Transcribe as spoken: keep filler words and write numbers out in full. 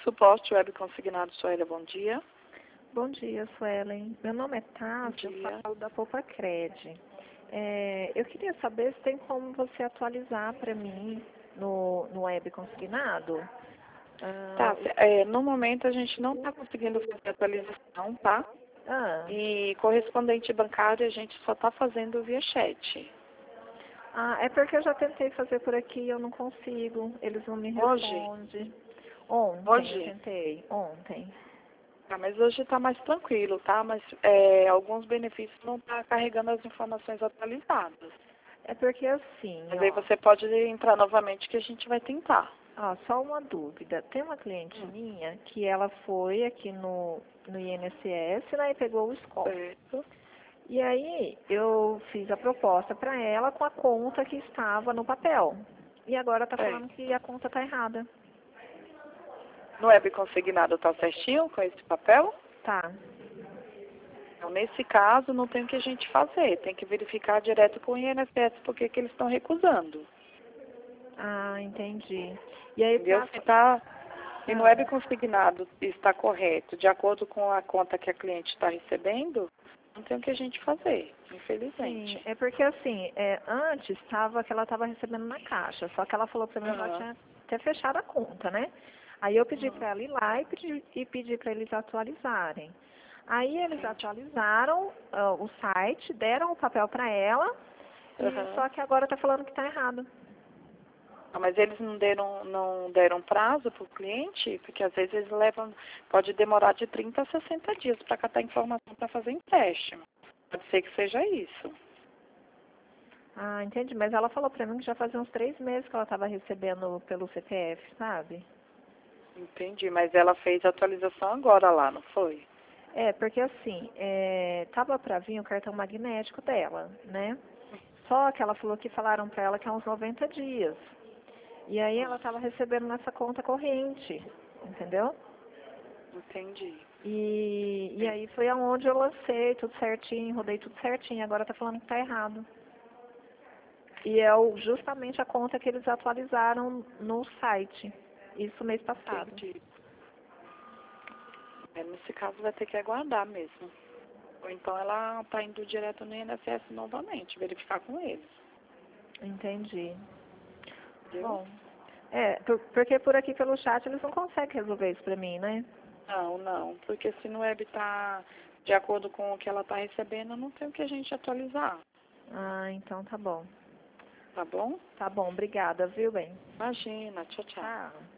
Suporte Web Consignado, Suélia, bom dia. Bom dia, Suelen. Meu nome é Tássia, eu falo da Poupa Cred. É, eu queria saber se tem como você atualizar para mim no, no Web Consignado. Tá, Ah, é, no momento a gente não está conseguindo fazer atualização, tá? ah, E correspondente bancário a gente só está fazendo via chat. ah, é porque eu já tentei fazer por aqui e eu não consigo. Eles não me Hoje? respondem. Ontem eu Hoje? tentei, ontem. Tá, mas hoje está mais tranquilo, tá? Mas é, alguns benefícios não estão carregando as informações atualizadas. É porque assim, Mas aí ó, você pode entrar novamente que a gente vai tentar. ó, só uma dúvida. Tem uma cliente Hum, minha que ela foi aqui no, no I N S S, né, e pegou o score. certo. E aí eu fiz a proposta para ela com a conta que estava no papel. E agora está É. falando que a conta está errada. No web consignado está certinho com esse papel? Tá. Então, nesse caso, não tem o que a gente fazer. Tem que verificar direto com o I N S S porque que eles estão recusando. Ah, entendi. E aí Entendeu? pra... Se, tá, se no Ah, web consignado está correto, de acordo com a conta que a cliente está recebendo, não tem o que a gente fazer, sim, infelizmente. é porque assim, é, antes estava que ela estava recebendo na caixa, só que ela falou para mim que ela Aham. tinha até fechado a conta, né? Aí eu pedi Uhum. para ela ir lá e pedi, e pedi para eles atualizarem. Aí eles Entendi. atualizaram ah, o site, deram o papel para ela, e Aham. só que agora está falando que está errado. Ah, mas eles não deram, não deram prazo para o cliente, porque às vezes eles levam, pode demorar de trinta a sessenta dias para catar informação para fazer empréstimo. Pode ser que seja isso. Ah, entendi. Mas ela falou pra mim que já fazia uns três meses que ela estava recebendo pelo C P F, sabe? Entendi, mas ela fez a atualização agora lá, não foi? É, porque assim, é, tava pra vir o cartão magnético dela, né? Só que ela falou que falaram pra ela que é uns noventa dias. E aí ela Hum, estava recebendo nessa conta corrente, entendeu? entendi. E, e É. aí foi aonde eu lancei tudo certinho, rodei tudo certinho. Agora tá falando que tá errado. E é o- justamente a conta que eles atualizaram no site. Isso mês passado. Entendi. É, nesse caso vai ter que aguardar mesmo. Ou então ela está indo direto no I N S S novamente, verificar com eles. Entendi. Viu? Bom, é, por- porque por aqui pelo chat eles não conseguem resolver isso pra mim, né? Não, não. Porque se no web está de acordo com o que ela está recebendo, não tem o que a gente atualizar. Ah, então tá bom. Tá bom? Tá bom, obrigada, viu, bem? Imagina. Tchau, tchau. Tchau.